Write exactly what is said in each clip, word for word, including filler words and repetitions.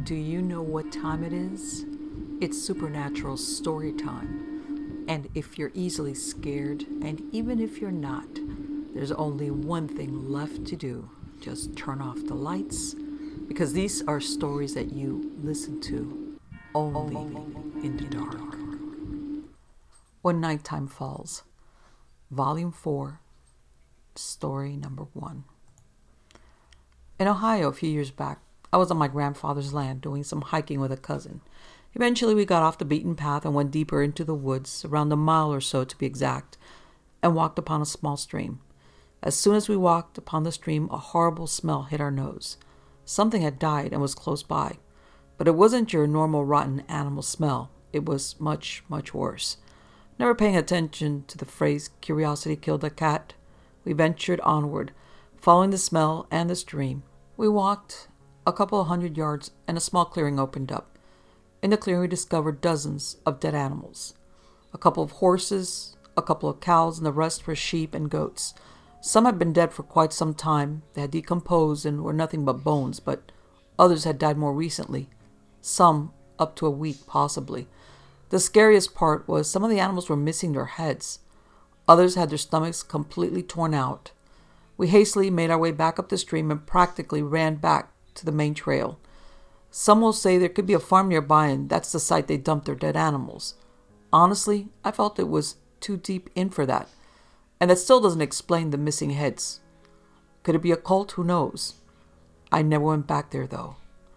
Do you know what time it is? It's supernatural story time. And if you're easily scared, and even if you're not, there's only one thing left to do. Just turn off the lights, because these are stories that you listen to only in the dark. When Nighttime Falls, Volume four, Story Number one. In Ohio, a few years back, I was on my grandfather's land doing some hiking with a cousin. Eventually, we got off the beaten path and went deeper into the woods, around a mile or so to be exact, and walked upon a small stream. As soon as we walked upon the stream, a horrible smell hit our nose. Something had died and was close by. But it wasn't your normal rotten animal smell. It was much, much worse. Never paying attention to the phrase, curiosity killed a cat, we ventured onward, following the smell and the stream. We walked a couple of hundred yards, and a small clearing opened up. In the clearing, we discovered dozens of dead animals. A couple of horses, a couple of cows, and the rest were sheep and goats. Some had been dead for quite some time. They had decomposed and were nothing but bones, but others had died more recently. Some up to a week, possibly. The scariest part was some of the animals were missing their heads. Others had their stomachs completely torn out. We hastily made our way back up the stream and practically ran back to the main trail. Some will say there could be a farm nearby and that's the site they dumped their dead animals. Honestly, I felt it was too deep in for that. And that still doesn't explain the missing heads. Could it be a cult? Who knows? I never went back there though.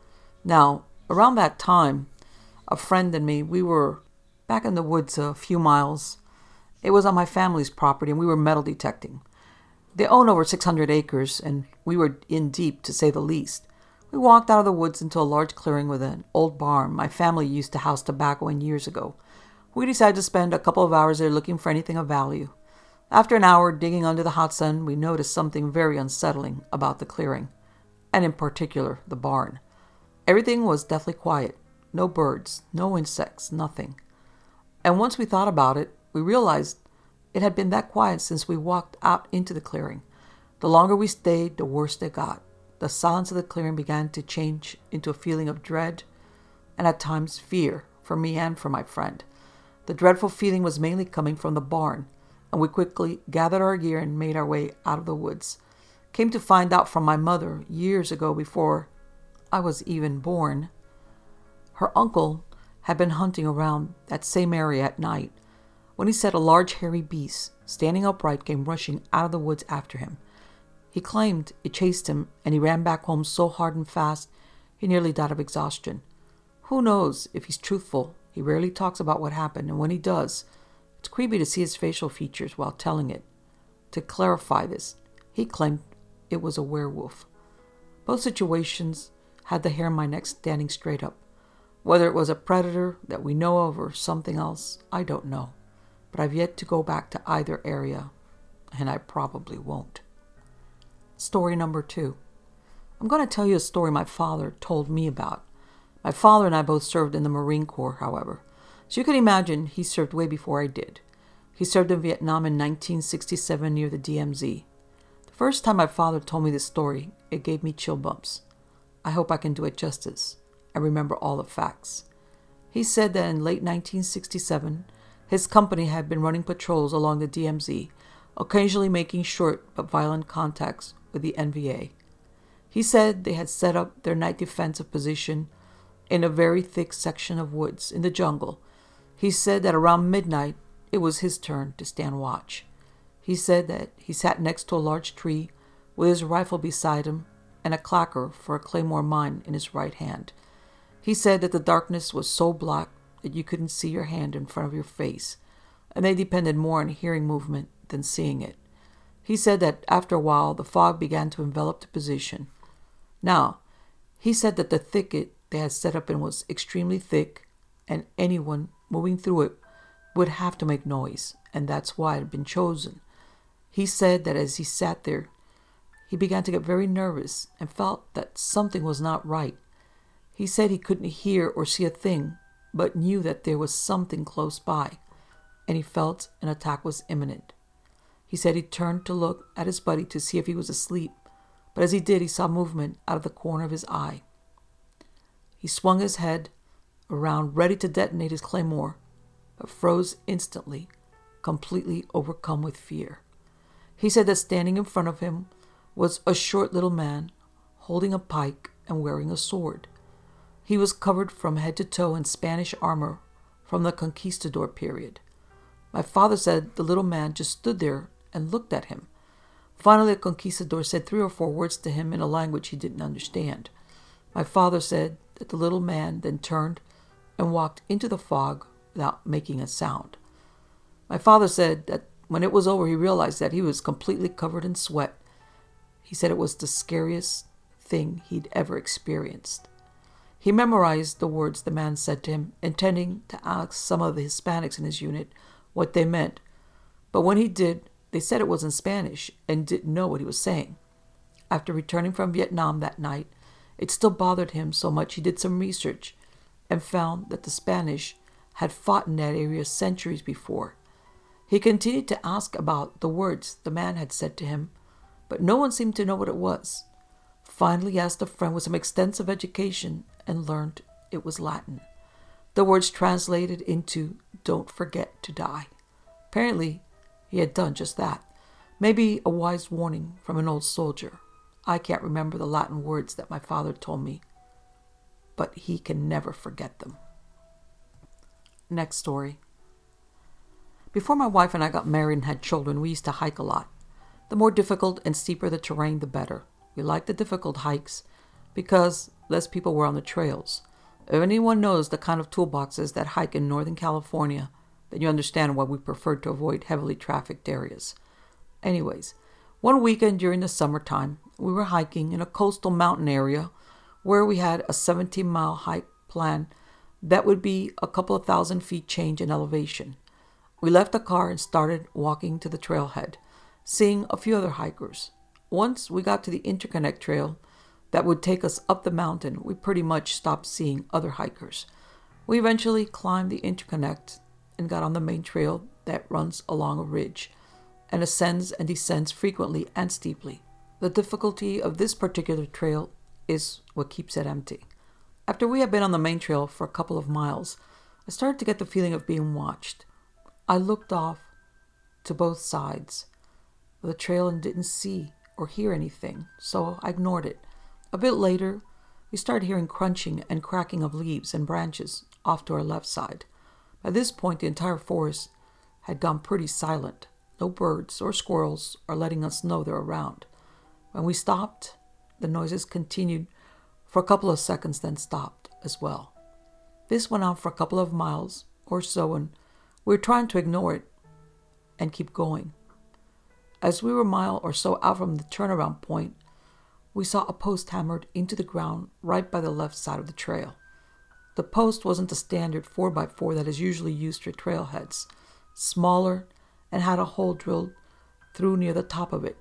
Now, around that time, a friend and me, we were back in the woods a few miles. It was on my family's property and we were metal detecting. They own over six hundred acres and we were in deep to say the least. We walked out of the woods into a large clearing with an old barn my family used to house tobacco in years ago. We decided to spend a couple of hours there looking for anything of value. After an hour digging under the hot sun, we noticed something very unsettling about the clearing, and in particular, the barn. Everything was deathly quiet. No birds, no insects, nothing. And once we thought about it, we realized it had been that quiet since we walked out into the clearing. The longer we stayed, the worse it got. The silence of the clearing began to change into a feeling of dread and at times fear for me and for my friend. The dreadful feeling was mainly coming from the barn, and we quickly gathered our gear and made our way out of the woods. Came to find out from my mother years ago, before I was even born, her uncle had been hunting around that same area at night when he said a large hairy beast, standing upright, came rushing out of the woods after him. He claimed it chased him, and he ran back home so hard and fast he nearly died of exhaustion. Who knows if he's truthful? He rarely talks about what happened, and when he does, it's creepy to see his facial features while telling it. To clarify this, he claimed it was a werewolf. Both situations had the hair on my neck standing straight up. Whether it was a predator that we know of or something else, I don't know. But I've yet to go back to either area, and I probably won't. Story number two. I'm going to tell you a story my father told me about. My father and I both served in the Marine Corps, however. So you can imagine he served way before I did. He served in Vietnam in nineteen sixty-seven near the D M Z. The first time my father told me this story, it gave me chill bumps. I hope I can do it justice. I remember all the facts. He said that in late nineteen sixty-seven, his company had been running patrols along the D M Z, occasionally making short but violent contacts with the N V A. He said they had set up their night defensive position in a very thick section of woods in the jungle. He said that around midnight, it was his turn to stand watch. He said that he sat next to a large tree with his rifle beside him and a clacker for a claymore mine in his right hand. He said that the darkness was so black that you couldn't see your hand in front of your face, and they depended more on hearing movement than seeing it. He said that after a while, the fog began to envelop the position. Now, he said that the thicket they had set up in was extremely thick, and anyone moving through it would have to make noise, and that's why it had been chosen. He said that as he sat there, he began to get very nervous and felt that something was not right. He said he couldn't hear or see a thing, but knew that there was something close by, and he felt an attack was imminent. He said he turned to look at his buddy to see if he was asleep, but as he did, he saw movement out of the corner of his eye. He swung his head around, ready to detonate his claymore, but froze instantly, completely overcome with fear. He said that standing in front of him was a short little man, holding a pike and wearing a sword. He was covered from head to toe in Spanish armor from the conquistador period. My father said the little man just stood there and looked at him. Finally, the conquistador said three or four words to him in a language he didn't understand. My father said that the little man then turned and walked into the fog without making a sound. My father said that when it was over, he realized that he was completely covered in sweat. He said it was the scariest thing he'd ever experienced. He memorized the words the man said to him, intending to ask some of the Hispanics in his unit what they meant. But when he did, they said it was in Spanish and didn't know what he was saying. After returning from Vietnam that night, it still bothered him so much he did some research and found that the Spanish had fought in that area centuries before. He continued to ask about the words the man had said to him, but no one seemed to know what it was. Finally, he asked a friend with some extensive education and learned it was Latin. The words translated into "don't forget to die." Apparently, he had done just that. Maybe a wise warning from an old soldier. I can't remember the Latin words that my father told me, but he can never forget them. Next story. Before my wife and I got married and had children, we used to hike a lot. The more difficult and steeper the terrain, the better. We liked the difficult hikes because less people were on the trails. If anyone knows the kind of toolboxes that hike in Northern California, then you understand why we preferred to avoid heavily trafficked areas. Anyways, one weekend during the summertime, we were hiking in a coastal mountain area where we had a seventeen-mile hike planned that would be a couple of thousand feet change in elevation. We left the car and started walking to the trailhead, seeing a few other hikers. Once we got to the interconnect trail that would take us up the mountain, we pretty much stopped seeing other hikers. We eventually climbed the interconnect and got on the main trail that runs along a ridge and ascends and descends frequently and steeply. The difficulty of this particular trail is what keeps it empty. After we had been on the main trail for a couple of miles, I started to get the feeling of being watched. I looked off to both sides of the trail and didn't see or hear anything, so I ignored it. A bit later, we started hearing crunching and cracking of leaves and branches off to our left side. By this point, the entire forest had gone pretty silent. No birds or squirrels are letting us know they're around. When we stopped, the noises continued for a couple of seconds, then stopped as well. This went on for a couple of miles or so, and we were trying to ignore it and keep going. As we were a mile or so out from the turnaround point, we saw a post hammered into the ground right by the left side of the trail. The post wasn't the standard four by four that is usually used for trailheads, smaller and had a hole drilled through near the top of it.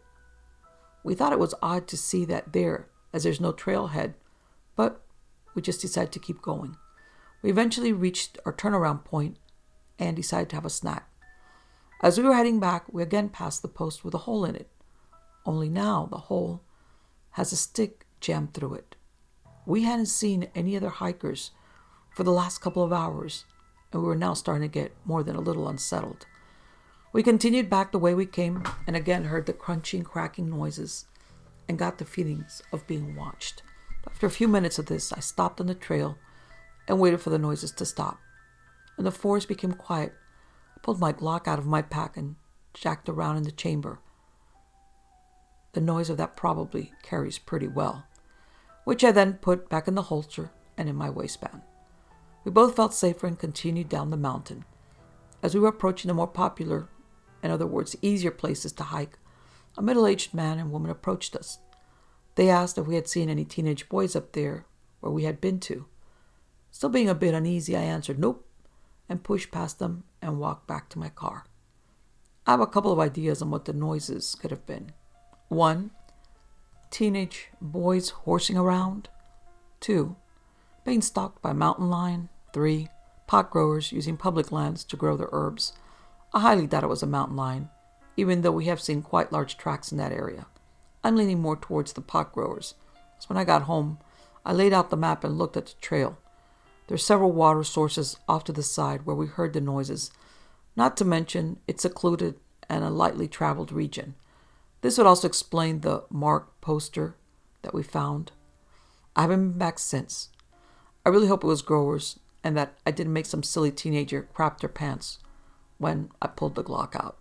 We thought it was odd to see that there, as there's no trailhead, but we just decided to keep going. We eventually reached our turnaround point and decided to have a snack. As we were heading back, we again passed the post with a hole in it. Only now the hole has a stick jammed through it. We hadn't seen any other hikers for the last couple of hours, and we were now starting to get more than a little unsettled. We continued back the way we came and again heard the crunching, cracking noises and got the feelings of being watched. After a few minutes of this, I stopped on the trail and waited for the noises to stop. When the forest became quiet, I pulled my Glock out of my pack and jacked around in the chamber. The noise of that probably carries pretty well, which I then put back in the holster and in my waistband. We both felt safer and continued down the mountain. As we were approaching the more popular, in other words, easier places to hike, a middle-aged man and woman approached us. They asked if we had seen any teenage boys up there where we had been to. Still being a bit uneasy, I answered nope, and pushed past them and walked back to my car. I have a couple of ideas on what the noises could have been. One, teenage boys horsing around. Two, being stalked by a mountain lion. Three, pot growers using public lands to grow their herbs. I highly doubt it was a mountain lion, even though we have seen quite large tracks in that area. I'm leaning more towards the pot growers, as when I got home, I laid out the map and looked at the trail. There are several water sources off to the side where we heard the noises, not to mention it's secluded and a lightly traveled region. This would also explain the marked poster that we found. I haven't been back since. I really hope it was growers and that I didn't make some silly teenager crap their pants when I pulled the Glock out.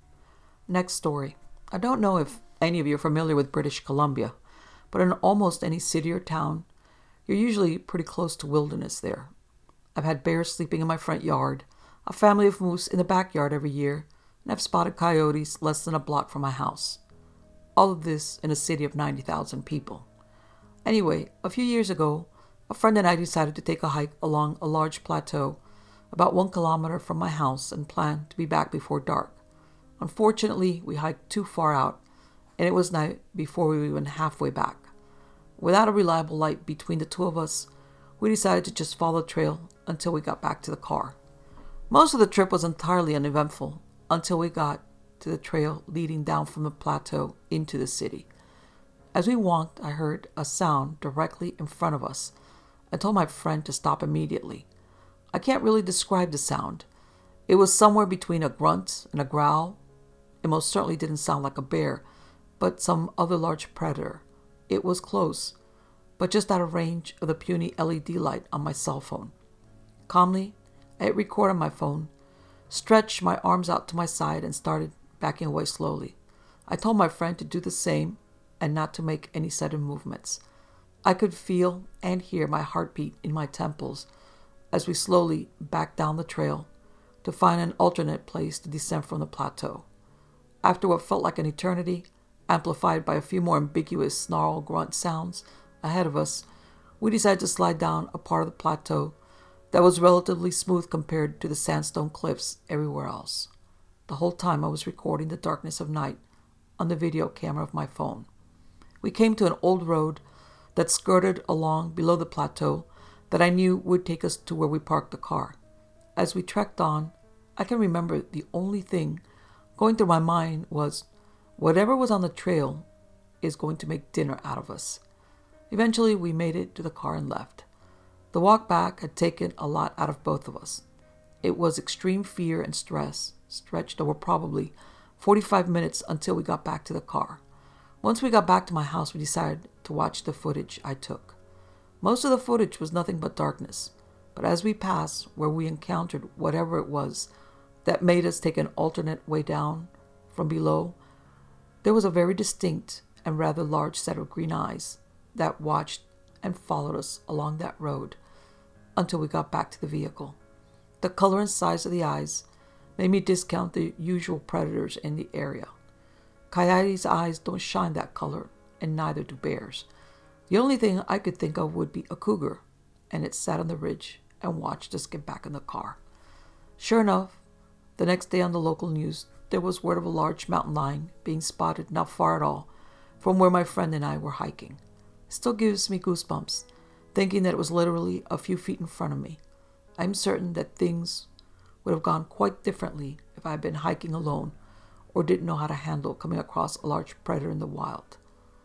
Next story. I don't know if any of you are familiar with British Columbia, but in almost any city or town, you're usually pretty close to wilderness there. I've had bears sleeping in my front yard, a family of moose in the backyard every year, and I've spotted coyotes less than a block from my house. All of this in a city of ninety thousand people. Anyway, a few years ago, a friend and I decided to take a hike along a large plateau about one kilometer from my house and planned to be back before dark. Unfortunately, we hiked too far out, and it was night before we were even halfway back. Without a reliable light between the two of us, we decided to just follow the trail until we got back to the car. Most of the trip was entirely uneventful until we got to the trail leading down from the plateau into the city. As we walked, I heard a sound directly in front of us. I told my friend to stop immediately. I can't really describe the sound. It was somewhere between a grunt and a growl. It most certainly didn't sound like a bear, but some other large predator. It was close, but just out of range of the puny L E D light on my cell phone. Calmly, I hit record on my phone, stretched my arms out to my side, and started backing away slowly. I told my friend to do the same and not to make any sudden movements. I could feel and hear my heartbeat in my temples as we slowly backed down the trail to find an alternate place to descend from the plateau. After what felt like an eternity, amplified by a few more ambiguous snarl grunt sounds ahead of us, we decided to slide down a part of the plateau that was relatively smooth compared to the sandstone cliffs everywhere else. The whole time I was recording the darkness of night on the video camera of my phone. We came to an old road that skirted along below the plateau that I knew would take us to where we parked the car. As we trekked on, I can remember the only thing going through my mind was, whatever was on the trail is going to make dinner out of us. Eventually, we made it to the car and left. The walk back had taken a lot out of both of us. It was extreme fear and stress, stretched over probably forty-five minutes until we got back to the car. Once we got back to my house, we decided to watch the footage I took. Most of the footage was nothing but darkness, but as we passed where we encountered whatever it was that made us take an alternate way down from below, there was a very distinct and rather large set of green eyes that watched and followed us along that road until we got back to the vehicle. The color and size of the eyes made me discount the usual predators in the area. Coyotes' eyes don't shine that color, and neither do bears. The only thing I could think of would be a cougar, and it sat on the ridge and watched us get back in the car. Sure enough, the next day on the local news, there was word of a large mountain lion being spotted not far at all from where my friend and I were hiking. It still gives me goosebumps, thinking that it was literally a few feet in front of me. I'm certain that things would have gone quite differently if I had been hiking alone or didn't know how to handle coming across a large predator in the wild.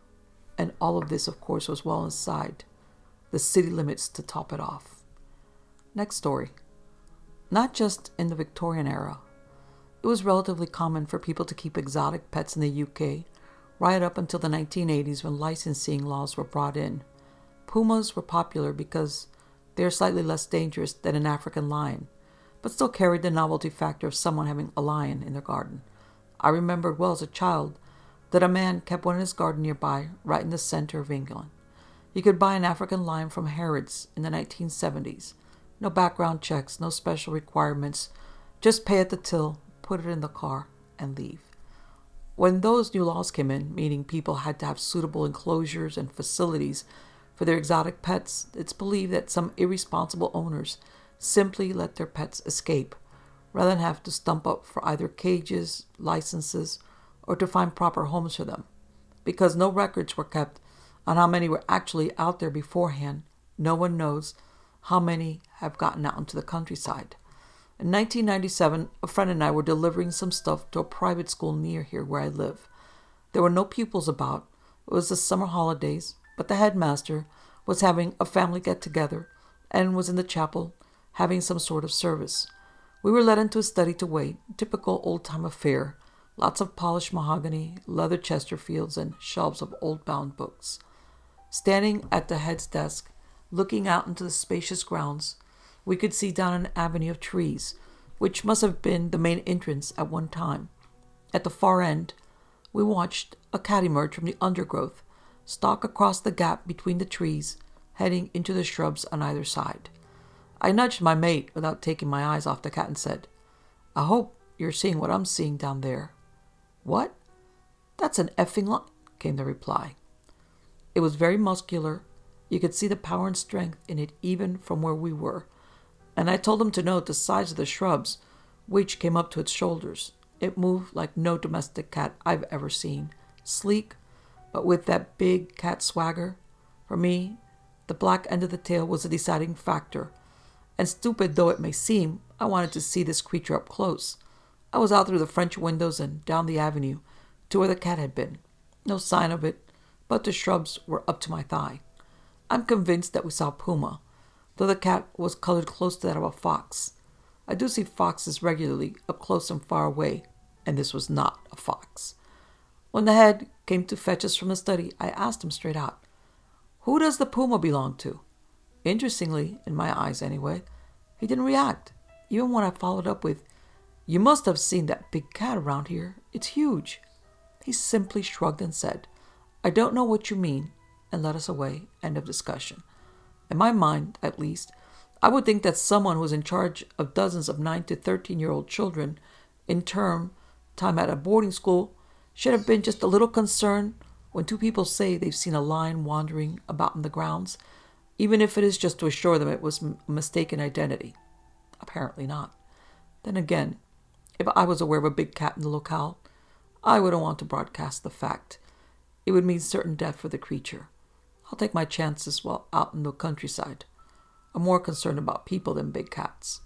And all of this, of course, was well inside the city limits to top it off. Next story. Not just in the Victorian era. It was relatively common for people to keep exotic pets in the U K, right up until the nineteen eighties when licensing laws were brought in. Pumas were popular because they are slightly less dangerous than an African lion, but still carried the novelty factor of someone having a lion in their garden. I remembered well as a child that a man kept one in his garden nearby, right in the center of England. You could buy an African lion from Harrods in the nineteen seventies. No background checks, no special requirements. Just pay at the till, put it in the car, and leave. When those new laws came in, meaning people had to have suitable enclosures and facilities for their exotic pets, it's believed that some irresponsible owners simply let their pets escape, rather than have to stump up for either cages, licenses, or to find proper homes for them. Because no records were kept on how many were actually out there beforehand, no one knows how many have gotten out into the countryside. In nineteen ninety-seven, a friend and I were delivering some stuff to a private school near here where I live. There were no pupils about. It was the summer holidays, but the headmaster, was having a family get-together and was in the chapel having some sort of service. We were led into a study to wait, typical old-time affair, lots of polished mahogany, leather Chesterfields, and shelves of old-bound books. Standing at the head's desk, looking out into the spacious grounds, we could see down an avenue of trees, which must have been the main entrance at one time. At the far end, we watched a cat emerge from the undergrowth, stalk across the gap between the trees, heading into the shrubs on either side. I nudged my mate without taking my eyes off the cat and said, "I hope you're seeing what I'm seeing down there." "What?" "That's an effing lion," came the reply. It was very muscular. You could see the power and strength in it even from where we were. And I told him to note the size of the shrubs, which came up to its shoulders. It moved like no domestic cat I've ever seen. Sleek, but with that big cat swagger. For me, the black end of the tail was a deciding factor. And stupid though it may seem, I wanted to see this creature up close. I was out through the French windows and down the avenue to where the cat had been. No sign of it, but the shrubs were up to my thigh. I'm convinced that we saw puma, though the cat was colored close to that of a fox. I do see foxes regularly, up close and far away, and this was not a fox. When the head came to fetch us from the study, I asked him straight out, "Who does the puma belong to?" Interestingly, in my eyes anyway, he didn't react, even when I followed up with, "You must have seen that big cat around here. It's huge." He simply shrugged and said, "I don't know what you mean," and led us away. End of discussion. In my mind, at least, I would think that someone who was in charge of dozens of nine to thirteen-year-old children in term time at a boarding school should have been just a little concerned when two people say they've seen a lion wandering about in the grounds, even if it is just to assure them it was a mistaken identity. Apparently not. Then again, if I was aware of a big cat in the locale, I wouldn't want to broadcast the fact. It would mean certain death for the creature. I'll take my chances while out in the countryside. I'm more concerned about people than big cats.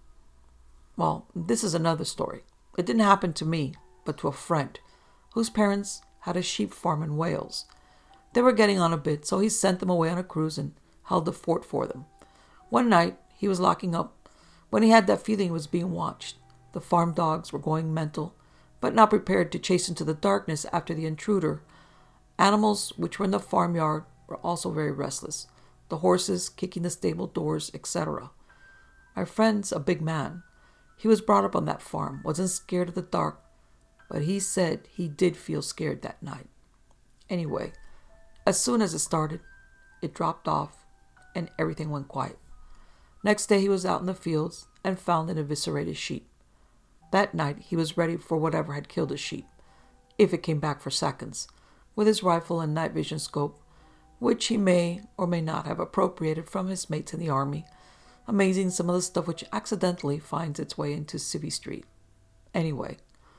Well, this is another story. It didn't happen to me, but to a friend, whose parents had a sheep farm in Wales. They were getting on a bit, so he sent them away on a cruise and held the fort for them. One night, he was locking up when he had that feeling he was being watched. The farm dogs were going mental, but not prepared to chase into the darkness after the intruder. Animals which were in the farmyard were also very restless, the horses kicking the stable doors, et cetera. My friend's a big man. He was brought up on that farm, wasn't scared of the dark, but he said he did feel scared that night. Anyway, as soon as it started, it dropped off and everything went quiet. Next day he was out in the fields and found an eviscerated sheep. That night he was ready for whatever had killed the sheep, if it came back for seconds, with his rifle and night vision scope, which he may or may not have appropriated from his mates in the army. Amazing some of the stuff which accidentally finds its way into Civvy Street. Anyway,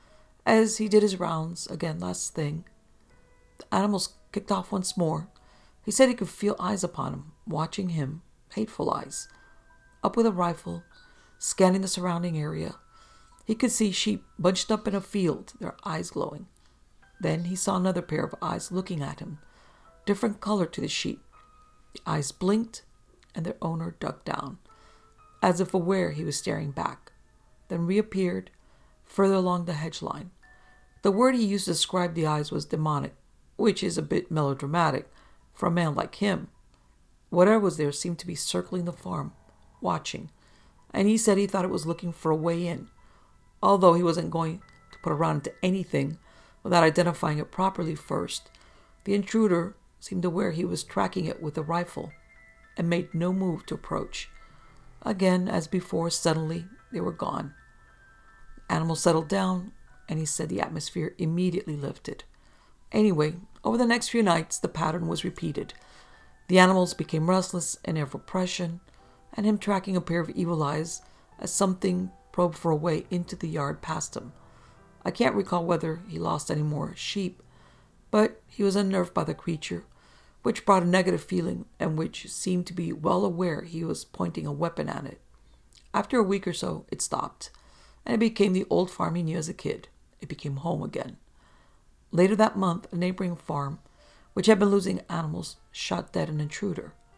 as he did his rounds, again last thing, the animals kicked off once more. He said he could feel eyes upon him, watching him, hateful eyes. Up with a rifle, scanning the surrounding area, he could see sheep bunched up in a field, their eyes glowing. Then he saw another pair of eyes looking at him, different color to the sheep. The eyes blinked, and their owner ducked down, as if aware he was staring back, then reappeared further along the hedge line. The word he used to describe the eyes was demonic, which is a bit melodramatic for a man like him. Whatever was there seemed to be circling the farm, watching, and he said he thought it was looking for a way in, although he wasn't going to put around into anything without identifying it properly first. The intruder seemed aware he was tracking it with a rifle and made no move to approach. Again, as before, suddenly they were gone. The animal settled down, and he said the atmosphere immediately lifted. Anyway, over the next few nights, the pattern was repeated. The animals became restless and of oppression, and him tracking a pair of evil eyes as something probed for a way into the yard past him. I can't recall whether he lost any more sheep, but he was unnerved by the creature, which brought a negative feeling and which seemed to be well aware he was pointing a weapon at it. After a week or so, it stopped, and it became the old farm he knew as a kid. It became home again. Later that month, a neighboring farm, which had been losing animals, shot dead an intruder.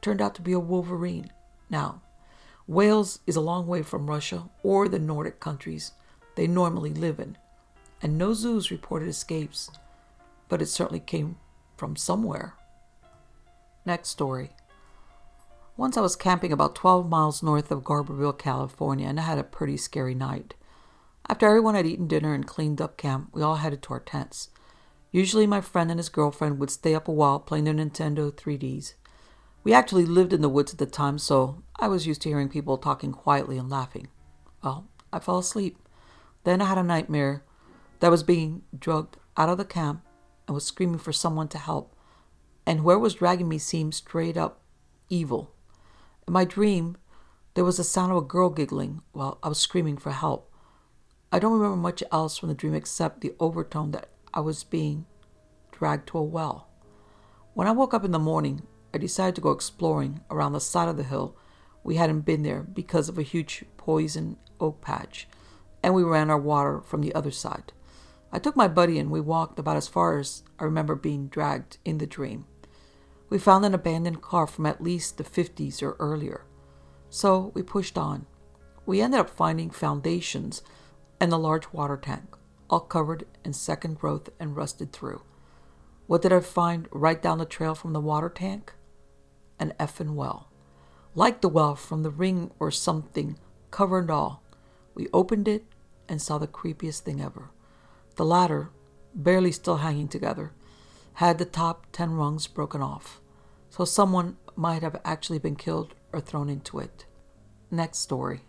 turned out to be a wolverine. Now, Wales is a long way from Russia or the Nordic countries they normally live in, and no zoos reported escapes, but it certainly came from somewhere. Next story. Once I was camping about twelve miles north of Garberville, California, and I had a pretty scary night. After everyone had eaten dinner and cleaned up camp, we all headed to our tents. Usually my friend and his girlfriend would stay up a while playing their Nintendo three Ds. We actually lived in the woods at the time, so I was used to hearing people talking quietly and laughing. Well, I fell asleep. Then I had a nightmare that I was being dragged out of the camp and was screaming for someone to help, and whoever was dragging me seemed straight up evil. In my dream, there was the sound of a girl giggling while I was screaming for help. I don't remember much else from the dream except the overtone that I was being dragged to a well. When I woke up in the morning, I decided to go exploring around the side of the hill. We hadn't been there because of a huge poison oak patch, and we ran our water from the other side. I took my buddy and we walked about as far as I remember being dragged in the dream. We found an abandoned car from at least the fifties or earlier. So we pushed on. We ended up finding foundations and a large water tank, all covered in second growth and rusted through. What did I find right down the trail from the water tank? An effing well. Like the well from the Ring or something, covered all. We opened it and saw the creepiest thing ever. The ladder, barely still hanging together, had the top ten rungs broken off, so someone might have actually been killed or thrown into it. Next story.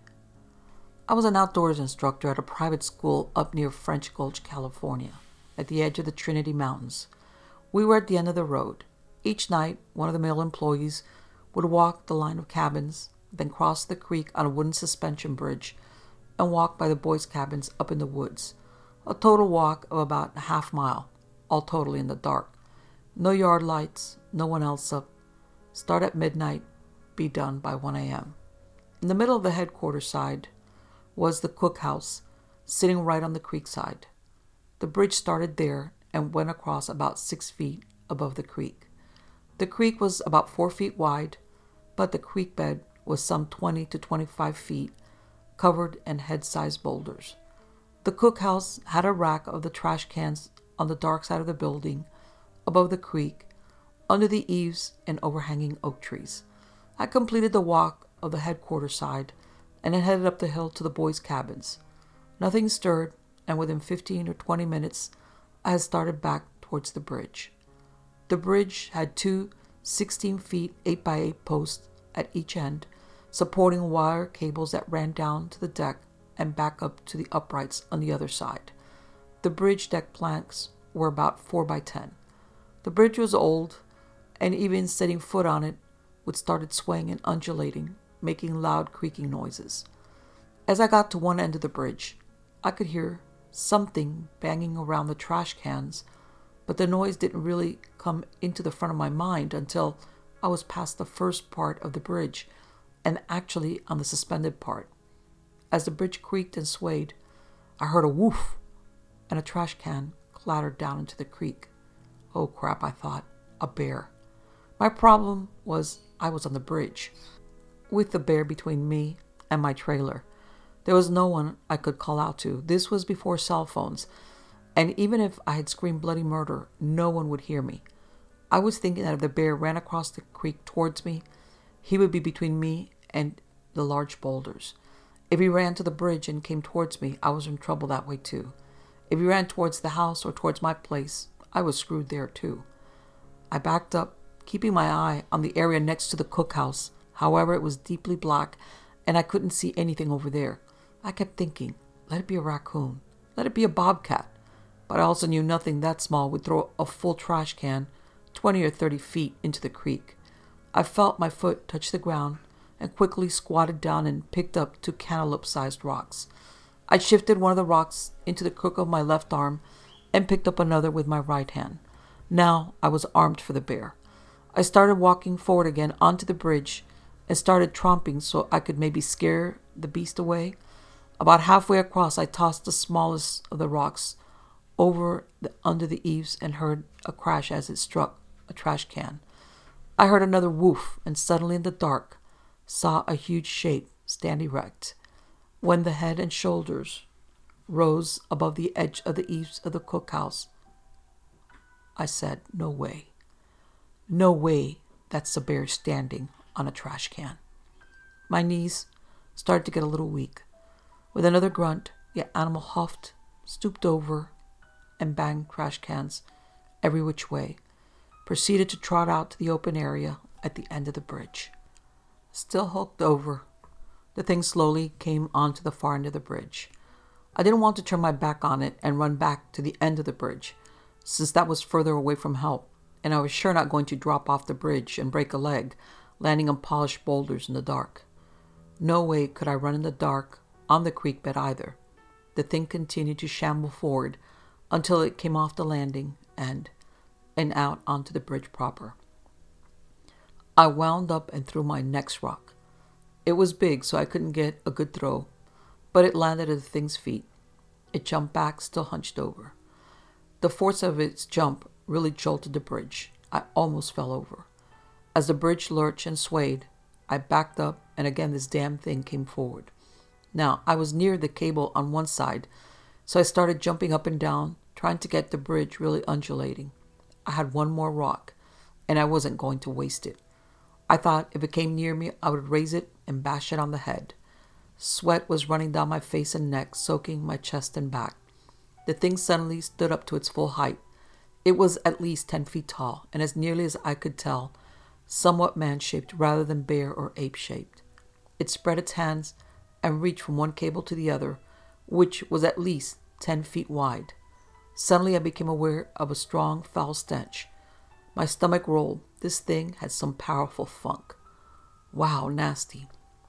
I was an outdoors instructor at a private school up near French Gulch, California, at the edge of the Trinity Mountains. We were at the end of the road. Each night, one of the male employees would walk the line of cabins, then cross the creek on a wooden suspension bridge, and walk by the boys' cabins up in the woods. A total walk of about a half mile, all totally in the dark. No yard lights, no one else up. Start at midnight, be done by one a.m. In the middle of the headquarters side was the cookhouse, sitting right on the creek side. The bridge started there and went across about six feet above the creek. The creek was about four feet wide, but the creek bed was some twenty to twenty-five feet, covered in head-sized boulders. The cookhouse had a rack of the trash cans on the dark side of the building, above the creek, under the eaves and overhanging oak trees. I completed the walk of the headquarters side and then headed up the hill to the boys' cabins. Nothing stirred, and within fifteen or twenty minutes, I had started back towards the bridge. The bridge had two sixteen feet eight by eight posts at each end, supporting wire cables that ran down to the deck and back up to the uprights on the other side. The bridge deck planks were about four by ten. The bridge was old, and even setting foot on it would started swaying and undulating, making loud creaking noises. As I got to one end of the bridge, I could hear something banging around the trash cans, but the noise didn't really come into the front of my mind until I was past the first part of the bridge and actually on the suspended part. As the bridge creaked and swayed, I heard a woof, and a trash can clattered down into the creek. Oh crap, I thought. A bear. My problem was I was on the bridge, with the bear between me and my trailer. There was no one I could call out to. This was before cell phones, and even if I had screamed bloody murder, no one would hear me. I was thinking that if the bear ran across the creek towards me, he would be between me and the large boulders. If he ran to the bridge and came towards me, I was in trouble that way too. If he ran towards the house or towards my place, I was screwed there too. I backed up, keeping my eye on the area next to the cookhouse. However, it was deeply black, and I couldn't see anything over there. I kept thinking, let it be a raccoon. Let it be a bobcat. But I also knew nothing that small would throw a full trash can twenty or thirty feet into the creek. I felt my foot touch the ground and quickly squatted down and picked up two cantaloupe-sized rocks. I shifted one of the rocks into the crook of my left arm and picked up another with my right hand. Now I was armed for the bear. I started walking forward again onto the bridge and started tromping so I could maybe scare the beast away. About halfway across, I tossed the smallest of the rocks over the, under the eaves and heard a crash as it struck a trash can. I heard another woof and suddenly in the dark saw a huge shape stand erect. When the head and shoulders rose above the edge of the eaves of the cookhouse, I said, no way. No way that's a bear standing on a trash can. My knees started to get a little weak. With another grunt, the animal huffed, stooped over, and banged trash cans every which way, proceeded to trot out to the open area at the end of the bridge. Still hulked over, the thing slowly came onto the far end of the bridge. I didn't want to turn my back on it and run back to the end of the bridge, since that was further away from help, and I was sure not going to drop off the bridge and break a leg, landing on polished boulders in the dark. No way could I run in the dark on the creek bed either. The thing continued to shamble forward until it came off the landing and, and out onto the bridge proper. I wound up and threw my next rock. It was big, so I couldn't get a good throw, but it landed at the thing's feet. It jumped back, still hunched over. The force of its jump really jolted the bridge. I almost fell over. As the bridge lurched and swayed, I backed up, and again this damn thing came forward. Now, I was near the cable on one side, so I started jumping up and down, trying to get the bridge really undulating. I had one more rock, and I wasn't going to waste it. I thought if it came near me, I would raise it and bash it on the head. Sweat was running down my face and neck, soaking my chest and back. The thing suddenly stood up to its full height. It was at least ten feet tall, and as nearly as I could tell, somewhat man-shaped rather than bear or ape-shaped. It spread its hands and reached from one cable to the other, which was at least ten feet wide. Suddenly I became aware of a strong, foul stench. My stomach rolled. This thing had some powerful funk. Wow, nasty.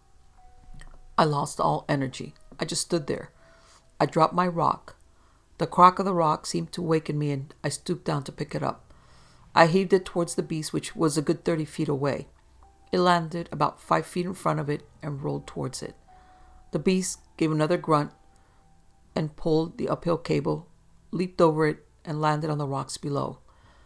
I lost all energy. I just stood there. I dropped my rock. The crack of the rock seemed to waken me, and I stooped down to pick it up. I heaved it towards the beast, which was a good thirty feet away. It landed about five feet in front of it and rolled towards it. The beast gave another grunt and pulled the uphill cable, leaped over it, and landed on the rocks below.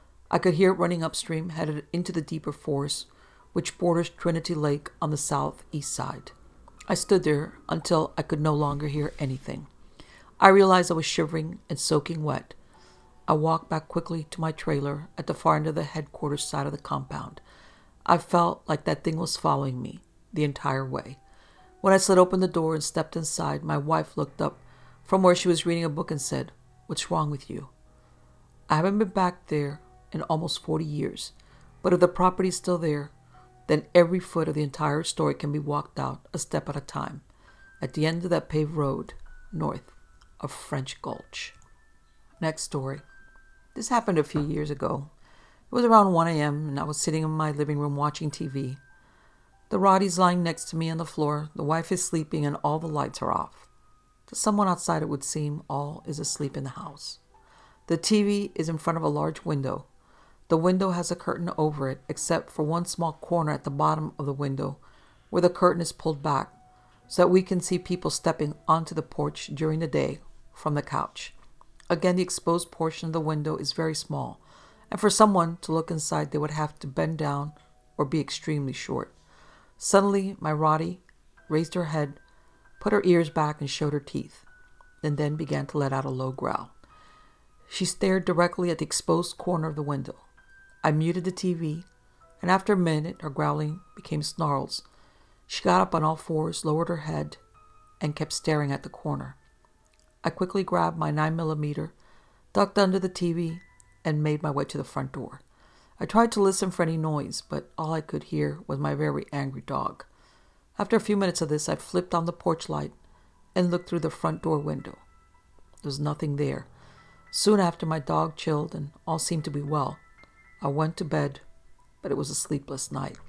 I could hear it running upstream, headed into the deeper forest, which borders Trinity Lake on the southeast side. I stood there until I could no longer hear anything. I realized I was shivering and soaking wet. I walked back quickly to my trailer at the far end of the headquarters side of the compound. I felt like that thing was following me the entire way. When I slid open the door and stepped inside, my wife looked up from where she was reading a book and said, "What's wrong with you?" I haven't been back there in almost forty years, but if the property's still there, then every foot of the entire story can be walked out a step at a time, at the end of that paved road, north of French Gulch. Next story. This happened a few years ago. It was around one a.m. and I was sitting in my living room watching T V. The Roddy's lying next to me on the floor, the wife is sleeping, and all the lights are off. To someone outside, it would seem all is asleep in the house. The T V is in front of a large window. The window has a curtain over it, except for one small corner at the bottom of the window, where the curtain is pulled back, so that we can see people stepping onto the porch during the day from the couch. Again, the exposed portion of the window is very small, and for someone to look inside, they would have to bend down or be extremely short. Suddenly, my Roddy raised her head, put her ears back, and showed her teeth, and then began to let out a low growl. She stared directly at the exposed corner of the window. I muted the T V, and after a minute, her growling became snarls. She got up on all fours, lowered her head, and kept staring at the corner. I quickly grabbed my nine millimeter, ducked under the T V, and made my way to the front door. I tried to listen for any noise, but all I could hear was my very angry dog. After a few minutes of this, I flipped on the porch light and looked through the front door window. There was nothing there. Soon after, my dog chilled and all seemed to be well. I went to bed, but it was a sleepless night.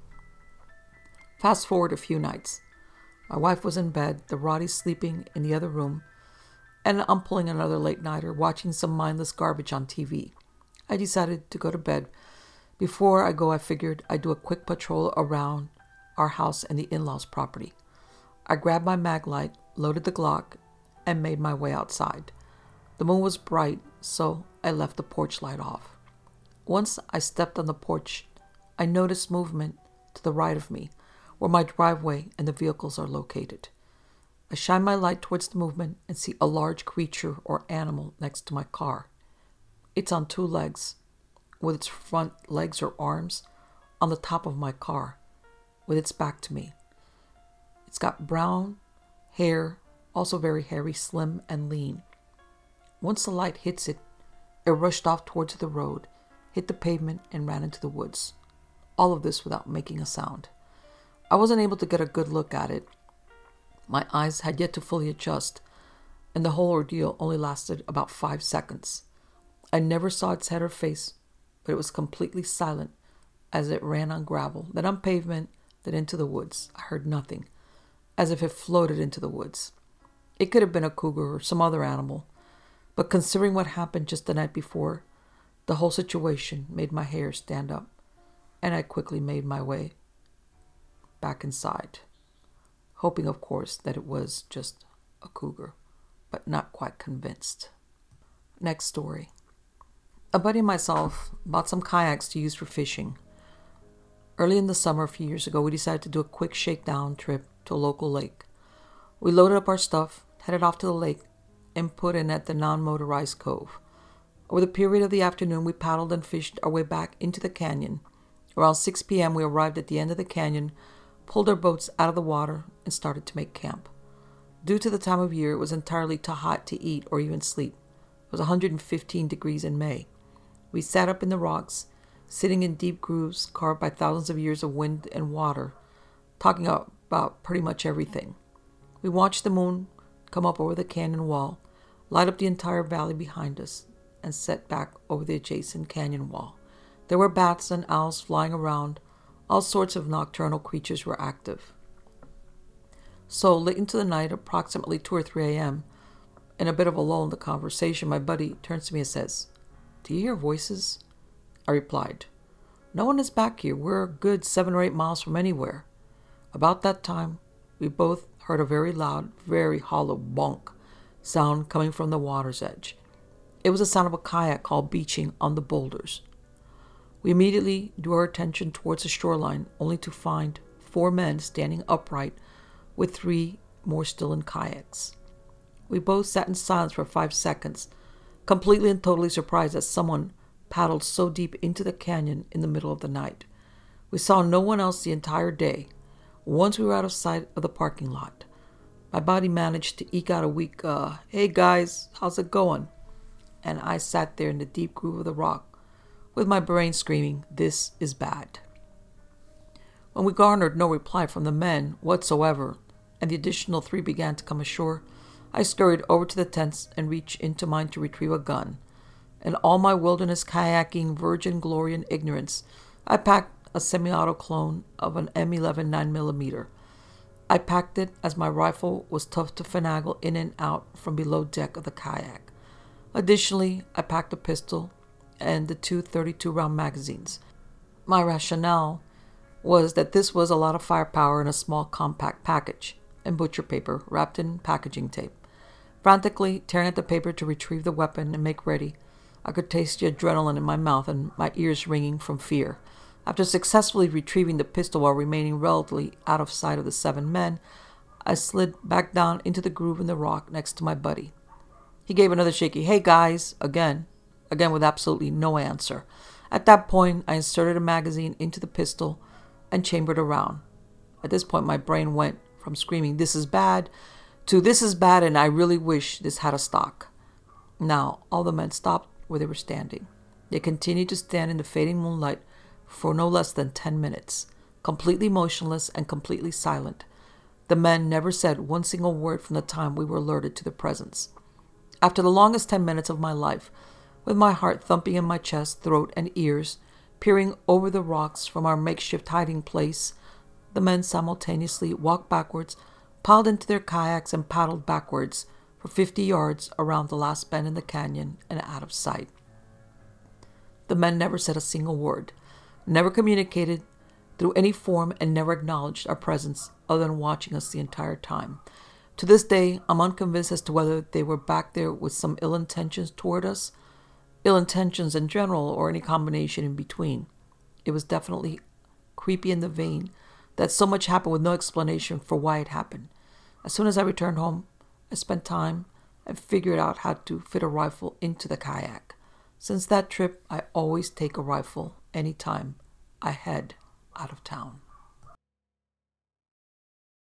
Fast forward a few nights. My wife was in bed, the Roddy sleeping in the other room, and I'm pulling another late-nighter, watching some mindless garbage on T V. I decided to go to bed. Before I go, I figured I'd do a quick patrol around our house and the in-laws' property. I grabbed my mag light, loaded the Glock, and made my way outside. The moon was bright, so I left the porch light off. Once I stepped on the porch, I noticed movement to the right of me, where my driveway and the vehicles are located. I shine my light towards the movement and see a large creature or animal next to my car. It's on two legs, with its front legs or arms on the top of my car, with its back to me. It's got brown hair, also very hairy, slim, and lean. Once the light hits it, it rushed off towards the road, hit the pavement, and ran into the woods. All of this without making a sound. I wasn't able to get a good look at it. My eyes had yet to fully adjust, and the whole ordeal only lasted about five seconds. I never saw its head or face, but it was completely silent as it ran on gravel, then on pavement, then into the woods. I heard nothing, as if it floated into the woods. It could have been a cougar or some other animal, but considering what happened just the night before, the whole situation made my hair stand up, and I quickly made my way back inside, hoping, of course, that it was just a cougar, but not quite convinced. Next story. A buddy and myself bought some kayaks to use for fishing. Early in the summer, a few years ago, we decided to do a quick shakedown trip to a local lake. We loaded up our stuff, headed off to the lake, and put in at the non-motorized cove. Over the period of the afternoon, we paddled and fished our way back into the canyon. Around six p.m., we arrived at the end of the canyon, pulled our boats out of the water, and started to make camp. Due to the time of year, it was entirely too hot to eat or even sleep. It was one hundred fifteen degrees in May. We sat up in the rocks, sitting in deep grooves carved by thousands of years of wind and water, talking about pretty much everything. We watched the moon come up over the canyon wall, light up the entire valley behind us, and set back over the adjacent canyon wall. There were bats and owls flying around. All sorts of nocturnal creatures were active. So, late into the night, approximately two or three a.m., in a bit of a lull in the conversation, my buddy turns to me and says, "Do you hear voices?" I replied, "No one is back here. We're a good seven or eight miles from anywhere." About that time, we both heard a very loud, very hollow bonk sound coming from the water's edge. It was the sound of a kayak call beaching on the boulders. We immediately drew our attention towards the shoreline, only to find four men standing upright with three more still in kayaks. We both sat in silence for five seconds, completely and totally surprised that someone paddled so deep into the canyon in the middle of the night. We saw no one else the entire day. Once we were out of sight of the parking lot, my body managed to eke out a weak, uh, "Hey guys, how's it going?" And I sat there in the deep groove of the rock, with my brain screaming, "This is bad." When we garnered no reply from the men whatsoever, and the additional three began to come ashore, I scurried over to the tents and reached into mine to retrieve a gun. In all my wilderness kayaking, virgin glory, and ignorance, I packed a semi-auto clone of an M eleven nine millimeter. I packed it as my rifle was tough to finagle in and out from below deck of the kayak. Additionally, I packed a pistol and the two thirty-two round magazines. My rationale was that this was a lot of firepower in a small compact package, and butcher paper wrapped in packaging tape. Frantically tearing at the paper to retrieve the weapon and make ready, I could taste the adrenaline in my mouth and my ears ringing from fear. After successfully retrieving the pistol while remaining relatively out of sight of the seven men, I slid back down into the groove in the rock next to my buddy. He gave another shaky, "Hey guys," again, again with absolutely no answer. At that point, I inserted a magazine into the pistol and chambered around. At this point, my brain went from screaming, "This is bad," to "This is bad and I really wish this had a stock." Now, all the men stopped where they were standing. They continued to stand in the fading moonlight for no less than ten minutes, completely motionless and completely silent. The men never said one single word from the time we were alerted to their presence. After the longest ten minutes of my life, with my heart thumping in my chest, throat, and ears, peering over the rocks from our makeshift hiding place, the men simultaneously walked backwards, piled into their kayaks, and paddled backwards for fifty yards around the last bend in the canyon and out of sight. The men never said a single word, never communicated through any form, and never acknowledged our presence other than watching us the entire time. To this day, I'm unconvinced as to whether they were back there with some ill intentions toward us, ill intentions in general, or any combination in between. It was definitely creepy in the vein that so much happened with no explanation for why it happened. As soon as I returned home, I spent time and figured out how to fit a rifle into the kayak. Since that trip, I always take a rifle anytime I head out of town.